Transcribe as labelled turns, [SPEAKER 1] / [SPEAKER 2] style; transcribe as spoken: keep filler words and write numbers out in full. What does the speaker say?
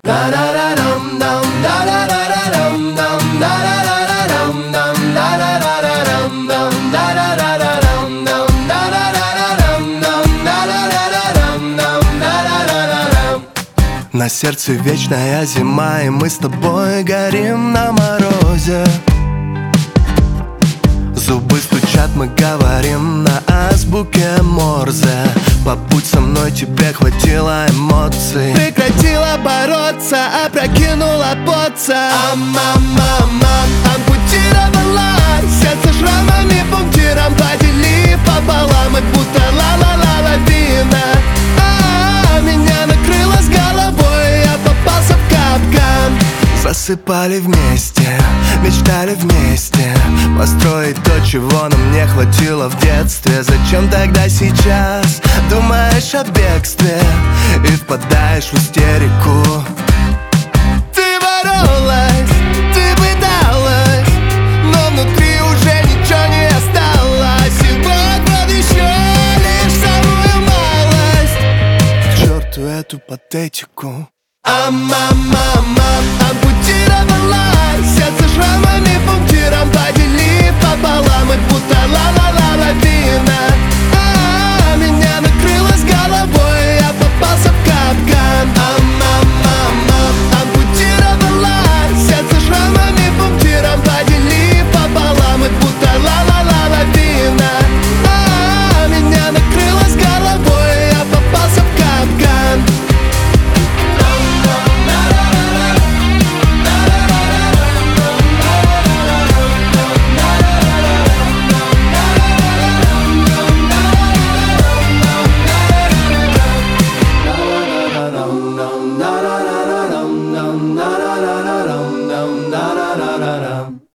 [SPEAKER 1] На сердце вечная зима, и мы с тобой горим на морозе. Зубы стучат, мы говорим на азбуке Морзе. По путь со мной тебе хватило эмоций. Прекратила бороться, опрокинула поца. А-ма-ма-ма, ампутировалась, сердце шрамами пунктиром поделив пополам, и будто ла-ла-ла-лавина. А-а-а, меня накрыло с головой, я попался в капкан. Засыпали вместе, мечтали вместе построить то, чего нам не хватило в детстве. Зачем тогда сейчас думаешь о бегстве и впадаешь в истерику? Ты боролась, ты пыталась, но внутри уже ничего не осталось. И вот, вот еще лишь самую малость. К черту эту патетику. А-ма-ма-ма, ампутировалась, сердце шрамами пунктиром поделив пополам, и будто ла-ла-ла-лавина. А-а-а, меня накрыло с головой, я попался в капкан. А-ма-ма-ма, ампутировалась, сердце шрамами пунктиром поделив пополам, и будто ла-ла-ла-лавина. А-а-а, меня накрыло с головой, я попался в капкан. Na na na na na na na na na na na na na.